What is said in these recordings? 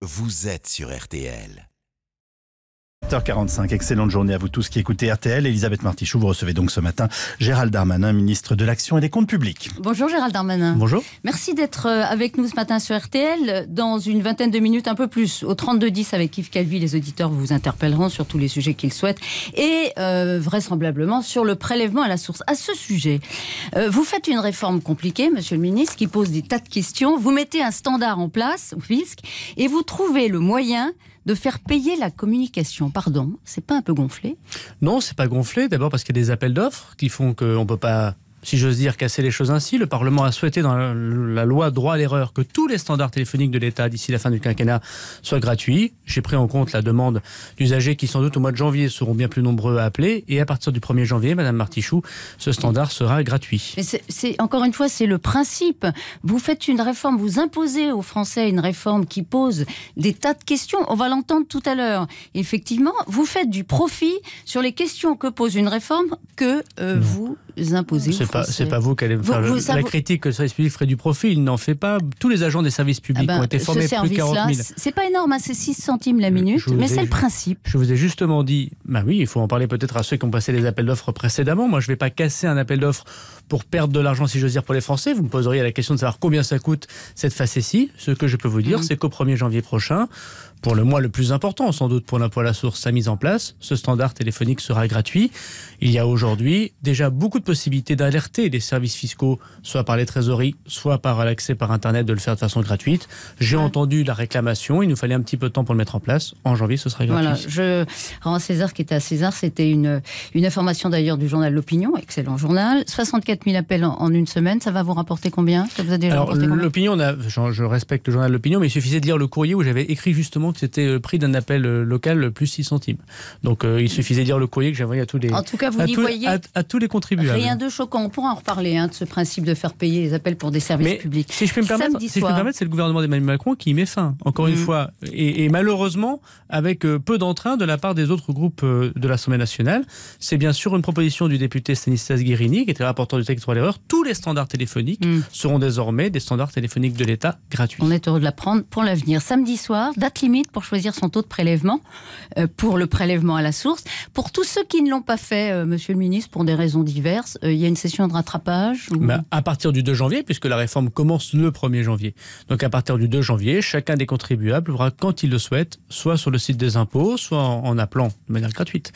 vous êtes sur RTL. 7h45, excellente journée à vous tous qui écoutez RTL. Elisabeth Martichoux, vous recevez donc ce matin Gérald Darmanin, ministre de l'Action et des Comptes Publics. Bonjour Gérald Darmanin. Bonjour. Merci d'être avec nous ce matin sur RTL. Dans une vingtaine de minutes, un peu plus, au 32-10 avec Yves Calvi, les auditeurs vous interpelleront sur tous les sujets qu'ils souhaitent et vraisemblablement sur le prélèvement à la source. À ce sujet, vous faites une réforme compliquée, monsieur le ministre, qui pose des tas de questions. Vous mettez un standard en place au fisc et vous trouvez le moyen de faire payer la communication. Pardon, c'est pas un peu gonflé ? Non, c'est pas gonflé. D'abord parce qu'il y a des appels d'offres qui font qu'on ne peut pas, si j'ose dire, casser les choses ainsi. Le Parlement a souhaité dans la loi droit à l'erreur que tous les standards téléphoniques de l'État d'ici la fin du quinquennat soient gratuits. J'ai pris en compte la demande d'usagers qui sans doute au mois de janvier seront bien plus nombreux à appeler. Et à partir du 1er janvier, Madame Martichoux, ce standard sera gratuit. Mais c'est encore une fois, c'est le principe. Vous faites une réforme, vous imposez aux Français une réforme qui pose des tas de questions. On va l'entendre tout à l'heure. Effectivement, vous faites du profit sur les questions que pose une réforme que vous imposez aux Français. C'est pas vous qui allez faire la critique que le service public ferait du profit. Il n'en fait pas. Tous les agents des services publics ont été formés plus de 40 000. C'est pas énorme, hein, c'est 6 centimes la minute, mais c'est le principe. Je vous ai justement dit, bah oui, il faut en parler peut-être à ceux qui ont passé les appels d'offres précédemment. Moi, je ne vais pas casser un appel d'offres pour perdre de l'argent, si j'ose dire, pour les Français. Vous me poseriez la question de savoir combien ça coûte cette facétie. Ce que je peux vous dire, c'est qu'au 1er janvier prochain, pour le mois le plus important, sans doute pour l'impôt à la source, sa mise en place, ce standard téléphonique sera gratuit. Il y a aujourd'hui déjà beaucoup de possibilités d'alerter les services fiscaux, soit par les trésoreries, soit par l'accès par Internet, de le faire de façon gratuite. J'ai entendu la réclamation, il nous fallait un petit peu de temps pour le mettre en place. En janvier, ce sera gratuit. Voilà, je rends César ce qui était à César. C'était une information d'ailleurs du journal L'Opinion, excellent journal. 64 000 appels en une semaine, ça va vous rapporter combien ? Ça vous a déjà rapporté combien ? L'Opinion, je respecte le journal L'Opinion, mais il suffisait de lire le courrier où j'avais écrit justement que c'était le prix d'un appel local plus 6 centimes. Donc il suffisait de lire le courrier que j'avais envoyé à tous les, en tout cas, vous y voyez à tous les contribuables. Rien de choquant. On pourra en reparler de ce principe de faire payer les appels pour des services publics. Si je peux me permettre, c'est le gouvernement d'Emmanuel Macron qui y met fin, encore une fois, et malheureusement avec peu d'entrain de la part des autres groupes de l'Assemblée nationale. C'est bien sûr une proposition du député Stanislas Guerini, qui était le rapporteur du texte droit à l'erreur. Tous les standards téléphoniques seront désormais des standards téléphoniques de l'État gratuits. On est heureux de l'apprendre pour l'avenir. Samedi soir, date limite pour choisir son taux de prélèvement, pour le prélèvement à la source. Pour tous ceux qui ne l'ont pas fait, monsieur le ministre, pour des raisons diverses, il y a une session de rattrapage ou... À partir du 2 janvier, puisque la réforme commence le 1er janvier. Donc à partir du 2 janvier, chacun des contribuables pourra, quand il le souhaite, soit sur le site des impôts, soit en appelant de manière gratuite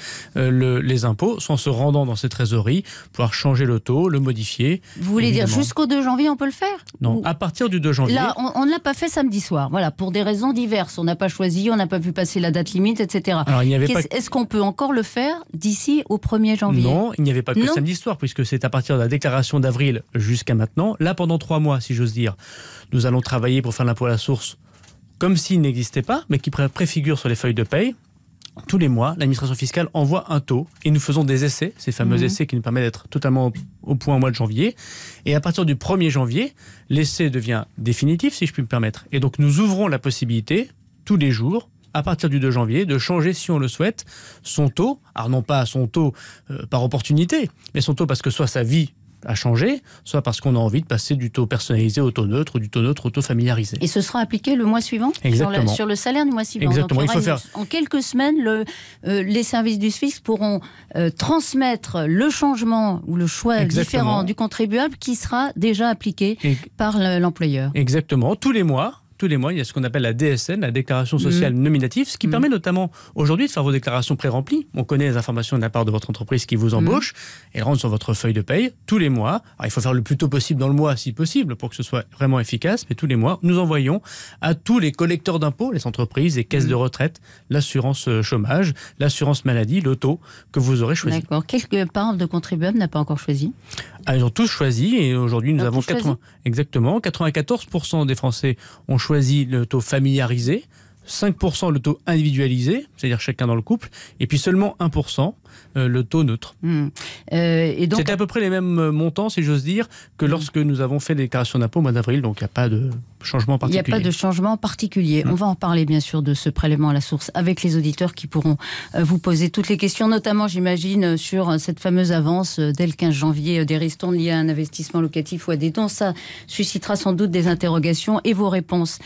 les impôts, soit en se rendant dans ces trésoreries, pouvoir changer le taux, le modifier. Vous voulez dire jusqu'au 2 janvier, on peut le faire ? Non, à partir du 2 janvier. Là, on ne l'a pas fait samedi soir, voilà, pour des raisons diverses. On n'a pas choisi, on n'a pas vu passer la date limite, etc. Alors, Est-ce qu'on peut encore le faire d'ici au 1er janvier ? Non, il n'y avait pas que samedi soir, puisque c'est à partir de la déclaration d'avril jusqu'à maintenant. Là, pendant 3 mois, si j'ose dire, nous allons travailler pour faire l'impôt à la source comme s'il n'existait pas, mais qui préfigure sur les feuilles de paye. Tous les mois, l'administration fiscale envoie un taux et nous faisons des essais, ces fameux essais qui nous permettent d'être totalement au point au mois de janvier. Et à partir du 1er janvier, l'essai devient définitif, si je puis me permettre. Et donc nous ouvrons la possibilité, tous les jours, à partir du 2 janvier, de changer, si on le souhaite, son taux. Alors non pas son taux par opportunité, mais son taux parce que soit sa vie a changé, soit parce qu'on a envie de passer du taux personnalisé au taux neutre ou du taux neutre au taux familiarisé. Et ce sera appliqué le mois suivant ? Exactement. Sur le salaire du mois suivant. Exactement. Donc, en quelques semaines, les services du fisc pourront transmettre le changement ou le choix différent du contribuable qui sera déjà appliqué par l'employeur. Exactement. Tous les mois, il y a ce qu'on appelle la DSN, la déclaration sociale nominative, ce qui permet notamment aujourd'hui de faire vos déclarations pré-remplies. On connaît les informations de la part de votre entreprise qui vous embauche et rentre sur votre feuille de paye tous les mois. Alors, il faut faire le plus tôt possible dans le mois, si possible, pour que ce soit vraiment efficace. Mais tous les mois, nous envoyons à tous les collecteurs d'impôts, les entreprises, les caisses de retraite, l'assurance chômage, l'assurance maladie, le taux que vous aurez choisi. D'accord. Quelle part de contribuables n'a pas encore choisi ? Ils ont tous choisi et aujourd'hui nous avons 94% des Français ont choisi le taux familiarisé, 5% le taux individualisé, c'est-à-dire chacun dans le couple, et puis seulement 1% le taux neutre. Et donc, C'était à peu près les mêmes montants, si j'ose dire, que lorsque nous avons fait les déclarations d'impôt au mois d'avril, donc il n'y a pas de changement particulier. Il n'y a pas de changement particulier. On va en parler bien sûr de ce prélèvement à la source avec les auditeurs qui pourront vous poser toutes les questions, notamment j'imagine sur cette fameuse avance dès le 15 janvier des ristournes liées à un investissement locatif ou à des dons. Ça suscitera sans doute des interrogations et vos réponses.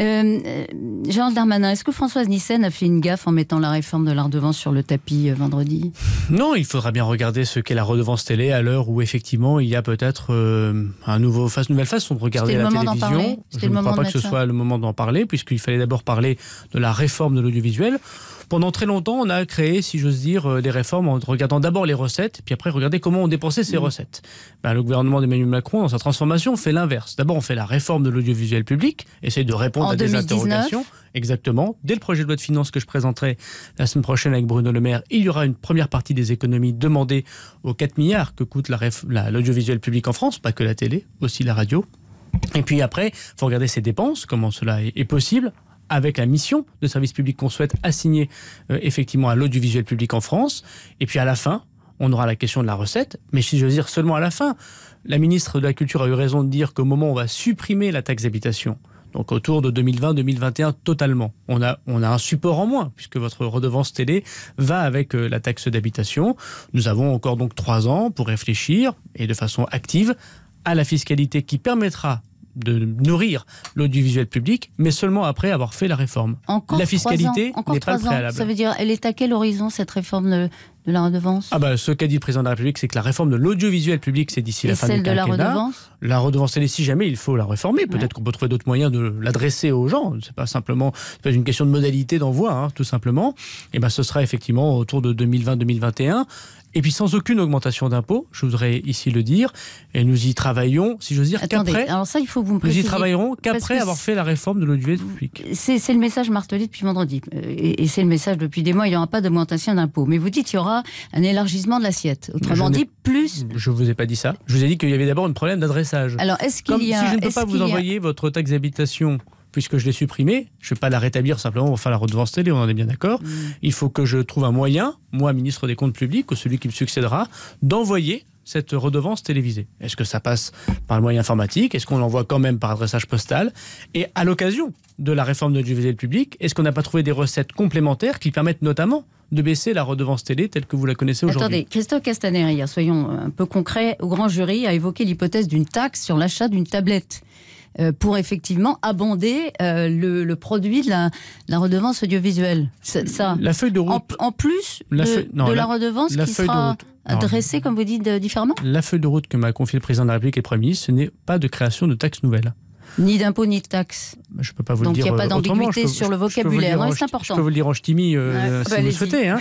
Gérald Darmanin, est-ce que Françoise Nyssen a fait une gaffe en mettant la réforme de la redevance sur le tapis vendredi ? Non, il faudra bien regarder ce qu'est la redevance télé à l'heure où effectivement il y a peut-être une nouvelle façon de regarder la télévision. Je ne crois pas que ce soit le moment d'en parler, puisqu'il fallait d'abord parler de la réforme de l'audiovisuel. Pendant très longtemps, on a créé, si j'ose dire, des réformes en regardant d'abord les recettes, puis après regarder comment on dépensait ces recettes. Le gouvernement d'Emmanuel Macron, dans sa transformation, fait l'inverse. D'abord, on fait la réforme de l'audiovisuel public, essaye de répondre à des interrogations. Exactement. Dès le projet de loi de finances que je présenterai la semaine prochaine avec Bruno Le Maire, il y aura une première partie des économies demandées aux 4 milliards que coûte l'audiovisuel public en France, pas que la télé, aussi la radio. Et puis après, il faut regarder ses dépenses, comment cela est possible, avec la mission de service public qu'on souhaite assigner effectivement à l'audiovisuel public en France. Et puis à la fin, on aura la question de la recette, mais si je veux dire seulement à la fin. La ministre de la Culture a eu raison de dire qu'au moment où on va supprimer la taxe d'habitation, donc autour de 2020-2021 totalement, on a un support en moins, puisque votre redevance télé va avec la taxe d'habitation. Nous avons encore donc 3 ans pour réfléchir, et de façon active, à la fiscalité qui permettra de nourrir l'audiovisuel public, mais seulement après avoir fait la réforme. La fiscalité n'est pas le préalable. Ça veut dire, elle est à quel horizon cette réforme de la redevance ? Ce qu'a dit le président de la République, c'est que la réforme de l'audiovisuel public, c'est d'ici la fin du quinquennat. Et celle de la redevance ? La redevance, elle est, si jamais il faut la réformer. Peut-être qu'on peut trouver d'autres moyens de l'adresser aux gens. C'est pas une question de modalité d'envoi, tout simplement. Et ce sera effectivement autour de 2020-2021. Et puis sans aucune augmentation d'impôts, je voudrais ici le dire, et nous y travaillons, si j'ose dire, qu'après. Alors ça, il faut que vous me précisiez. Nous y travaillerons qu'après avoir fait la réforme de l'audiovisuel public. C'est le message martelé depuis vendredi, et c'est le message depuis des mois. Il n'y aura pas d'augmentation d'impôts, mais vous dites qu'il y aura un élargissement de l'assiette. Autrement dit, plus. Je vous ai pas dit ça. Je vous ai dit qu'il y avait d'abord un problème d'adressage. Alors est-ce qu'il y a si je ne peux pas vous envoyer votre taxe d'habitation, puisque je l'ai supprimée, je ne vais pas la rétablir simplement pour faire la redevance télé, on en est bien d'accord. Il faut que je trouve un moyen, moi, ministre des Comptes publics, ou celui qui me succédera, d'envoyer cette redevance télévisée. Est-ce que ça passe par le moyen informatique ? Est-ce qu'on l'envoie quand même par adressage postal ? Et à l'occasion de la réforme de l'audiovisuel public, est-ce qu'on n'a pas trouvé des recettes complémentaires qui permettent notamment de baisser la redevance télé telle que vous la connaissez aujourd'hui ? Attendez, Christophe Castaner, hier, soyons un peu concrets, au grand jury a évoqué l'hypothèse d'une taxe sur l'achat d'une tablette. Pour effectivement abonder le produit de la redevance audiovisuelle. Ça, la feuille de route. En plus de la redevance qui sera adressée, comme vous dites, différemment ? La feuille de route que m'a confiée le président de la République et le Premier ministre, ce n'est pas de création de taxes nouvelles. Ni d'impôt, ni de taxes. Je ne peux pas vous donc le dire. Donc il n'y a pas d'ambiguïté sur le vocabulaire. C'est important. Je peux vous le dire en ch'timi si vous le souhaitez.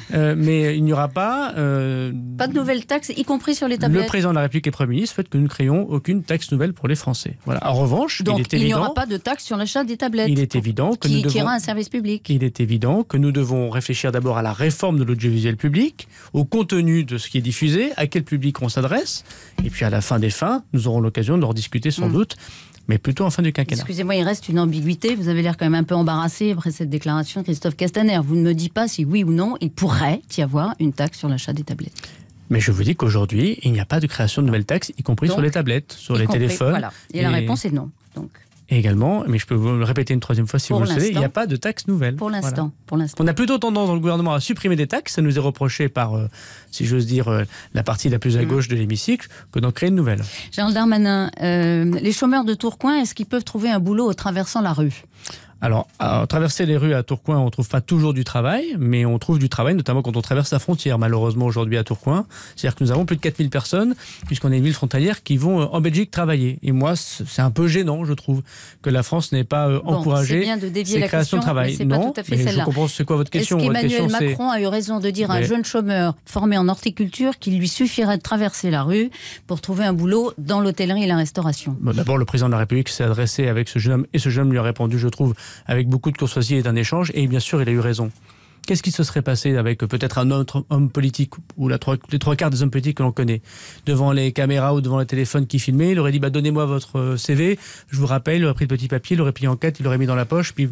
Mais il n'y aura pas... pas de nouvelles taxes, y compris sur les tablettes. Le président de la République et le Premier ministre souhaitent que nous ne créions aucune taxe nouvelle pour les Français. Voilà. En revanche, donc, il est évident... il n'y aura pas de taxe sur l'achat des tablettes. Il est évident que nous devons... Qui ira un service public. Il est évident que nous devons réfléchir d'abord à la réforme de l'audiovisuel public, au contenu de ce qui est diffusé, à quel public on s'adresse, et puis à la fin des fins, nous aurons l'occasion de rediscuter sans doute, mais plutôt en fin du quinquennat. Excusez-moi, il reste une ambiguïté. Vous avez l'air quand même un peu embarrassé après cette déclaration, Christophe Castaner. Vous ne me dites pas si oui ou non, il pourrait y avoir une taxe sur l'achat des tablettes. Mais je vous dis qu'aujourd'hui, il n'y a pas de création de nouvelles taxes, y compris sur les tablettes, sur les téléphones. Voilà. Et la réponse est non. Donc. Et également, mais je peux vous le répéter une troisième fois si vous le savez, il n'y a pas de taxe nouvelle. Pour l'instant. On a plutôt tendance dans le gouvernement à supprimer des taxes, ça nous est reproché par, si j'ose dire, la partie la plus à gauche de l'hémicycle, que d'en créer une nouvelle. Gérald Darmanin, les chômeurs de Tourcoing, est-ce qu'ils peuvent trouver un boulot en traversant la rue ? Alors, à traverser les rues à Tourcoing, on ne trouve pas toujours du travail, mais on trouve du travail, notamment quand on traverse la frontière, malheureusement, aujourd'hui à Tourcoing. C'est-à-dire que nous avons plus de 4000 personnes, puisqu'on est une ville frontalière, qui vont en Belgique travailler. Et moi, c'est un peu gênant, je trouve, que la France n'ait pas encouragé ces créations de travail. Mais non, pas tout à fait mais je comprends, c'est quoi votre question ? Est-ce qu'Emmanuel Macron a eu raison de dire à un jeune chômeur formé en horticulture qu'il lui suffirait de traverser la rue pour trouver un boulot dans l'hôtellerie et la restauration ? D'abord, le président de la République s'est adressé avec ce jeune homme, et ce jeune homme lui a répondu, je trouve, avec beaucoup de courtoisie et d'un échange, et bien sûr, il a eu raison. Qu'est-ce qui se serait passé avec peut-être un autre homme politique, ou les 3/4 des hommes politiques que l'on connaît, devant les caméras ou devant le téléphone qui filmait, il aurait dit donnez-moi votre CV, je vous rappelle, il aurait pris le petit papier, il l'aurait plié en 4, il l'aurait mis dans la poche, puis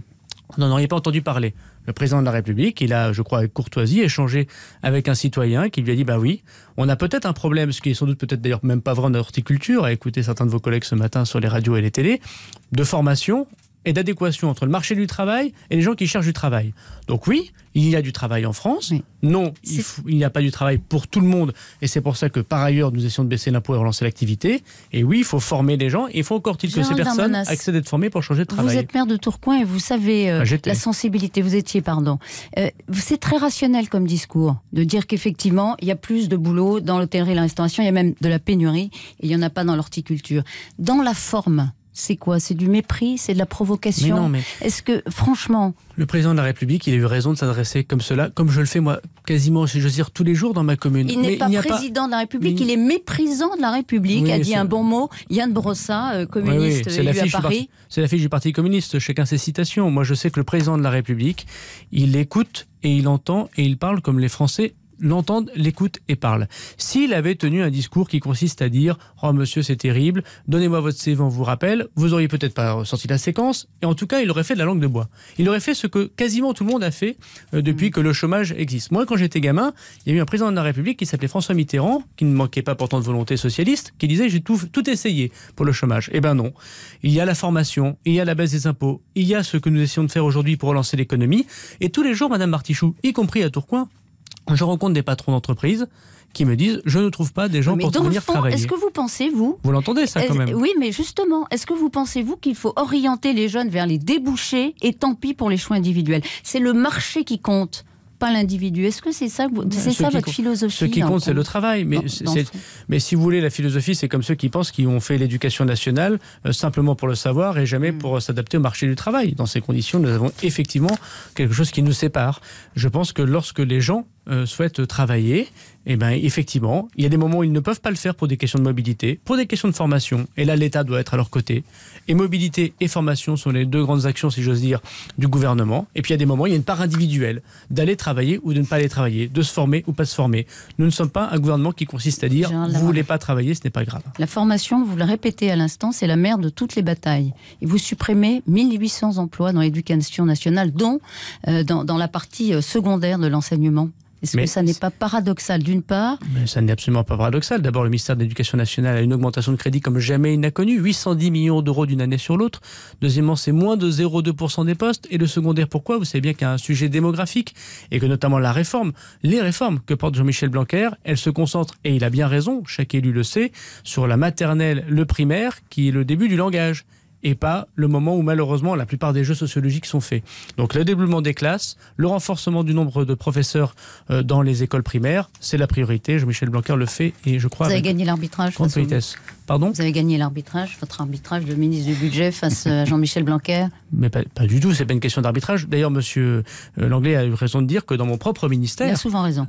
vous n'en auriez pas entendu parler. Le président de la République, il a, je crois, avec courtoisie, échangé avec un citoyen qui lui a dit, bah oui, on a peut-être un problème, ce qui est sans doute peut-être d'ailleurs même pas vrai en horticulture, à écouter certains de vos collègues ce matin sur les radios et les télés, de formation et d'adéquation entre le marché du travail et les gens qui cherchent du travail. Donc oui, il y a du travail en France. Oui. Non, il n'y a pas du travail pour tout le monde. Et c'est pour ça que, par ailleurs, nous essayons de baisser l'impôt et relancer l'activité. Et oui, il faut former les gens. Et il faut encore-il que ces personnes accèdent à être formées pour changer de travail. Vous êtes maire de Tourcoing et vous savez la sensibilité. Vous étiez, pardon. C'est très rationnel comme discours de dire qu'effectivement, il y a plus de boulot dans l'hôtellerie et la restauration. Il y a même de la pénurie. Et il n'y en a pas dans l'horticulture. Dans la forme, c'est quoi? C'est du mépris? C'est de la provocation? Mais non, mais est-ce que, franchement... Le président de la République, il a eu raison de s'adresser comme cela, comme je le fais moi, quasiment, si j'ose dire, tous les jours dans ma commune. Il n'est pas président de la République, il est méprisant de la République, a dit un bon mot. Yann Brossa, communiste, élu à Paris. C'est l'affiche du Parti communiste, chacun ses citations. Moi, je sais que le président de la République, il écoute et il entend et il parle comme les Français l'entendent, l'écoutent et parlent. S'il avait tenu un discours qui consiste à dire « Oh monsieur, c'est terrible, donnez-moi votre CV, on vous rappelle », vous auriez peut-être pas sorti la séquence, et en tout cas, il aurait fait de la langue de bois. Il aurait fait ce que quasiment tout le monde a fait depuis que le chômage existe. Moi, quand j'étais gamin, il y a eu un président de la République qui s'appelait François Mitterrand, qui ne manquait pas pourtant de volonté socialiste, qui disait « J'ai tout essayé pour le chômage ». Eh ben non. Il y a la formation, il y a la baisse des impôts, il y a ce que nous essayons de faire aujourd'hui pour relancer l'économie, et tous les jours, Madame Martichoux, y compris à Tourcoing, je rencontre des patrons d'entreprise qui me disent « Je ne trouve pas des gens pour venir travailler ». Est-ce que vous pensez, vous l'entendez ça quand même? Oui, mais justement, est-ce que vous pensez, vous, qu'il faut orienter les jeunes vers les débouchés et tant pis pour les choix individuels? C'est le marché qui compte, pas l'individu. Est-ce que c'est ça, votre philosophie? Ce qui compte, c'est le travail. Mais si vous voulez, la philosophie, c'est comme ceux qui pensent qu'ils ont fait l'éducation nationale simplement pour le savoir et jamais pour s'adapter au marché du travail. Dans ces conditions, nous avons effectivement quelque chose qui nous sépare. Je pense que lorsque les gens souhaitent travailler, eh ben, effectivement, il y a des moments où ils ne peuvent pas le faire pour des questions de mobilité, pour des questions de formation. Et là, l'État doit être à leur côté. Et mobilité et formation sont les deux grandes actions, si j'ose dire, du gouvernement. Et puis, il y a des moments où il y a une part individuelle d'aller travailler ou de ne pas aller travailler, de se former ou pas se former. Nous ne sommes pas un gouvernement qui consiste à dire « Vous ne voulez pas travailler, ce n'est pas grave ». La formation, vous le répétez à l'instant, c'est la mère de toutes les batailles. Et vous supprimez 1800 emplois dans l'éducation nationale, dont dans la partie secondaire de l'enseignement. Est-ce que ça n'est pas paradoxal d'une part? Mais ça n'est absolument pas paradoxal. D'abord, le ministère de l'Éducation nationale a une augmentation de crédit comme jamais il n'a connu, 810 millions d'euros d'une année sur l'autre. Deuxièmement, c'est moins de 0,2% des postes. Et le secondaire, pourquoi? Vous savez bien qu'il y a un sujet démographique et que notamment les réformes que porte Jean-Michel Blanquer, elles se concentrent, et il a bien raison, chaque élu le sait, sur la maternelle, le primaire, qui est le début du langage. Et pas le moment où malheureusement la plupart des jeux sociologiques sont faits. Donc le développement des classes, le renforcement du nombre de professeurs dans les écoles primaires, c'est la priorité. Jean-Michel Blanquer le fait et je crois... Vous avez gagné l'arbitrage grande politesse. Pardon? Vous avez gagné l'arbitrage, votre arbitrage de ministre du Budget face à Jean-Michel Blanquer? Mais pas du tout, c'est pas une question d'arbitrage. D'ailleurs, monsieur Langlais a eu raison de dire que dans mon propre ministère... Il a souvent raison.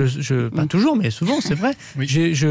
Pas toujours, mais souvent, c'est vrai. Oui.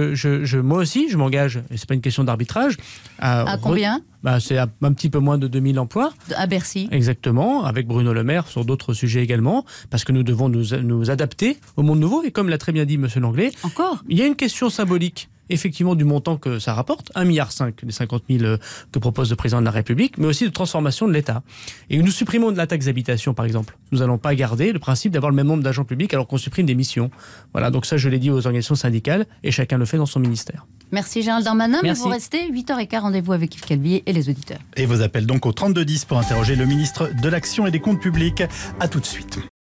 Moi aussi, je m'engage, et c'est pas une question d'arbitrage... À combien? C'est un petit peu moins de 2000 emplois. À Bercy. Exactement, avec Bruno Le Maire sur d'autres sujets également, parce que nous devons nous adapter au monde nouveau. Et comme l'a très bien dit monsieur Langlais, il y a une question symbolique, effectivement, du montant que ça rapporte, 1,5 milliard des 50 000 que propose le président de la République, mais aussi de transformation de l'État. Et nous supprimons de la taxe d'habitation, par exemple. Nous n'allons pas garder le principe d'avoir le même nombre d'agents publics alors qu'on supprime des missions. Voilà, donc ça, je l'ai dit aux organisations syndicales, et chacun le fait dans son ministère. Merci Gérald Darmanin, mais vous restez 8h15, rendez-vous avec Yves Calvi et les auditeurs. Et vos appels donc au 3210 pour interroger le ministre de l'Action et des Comptes Publics. À tout de suite.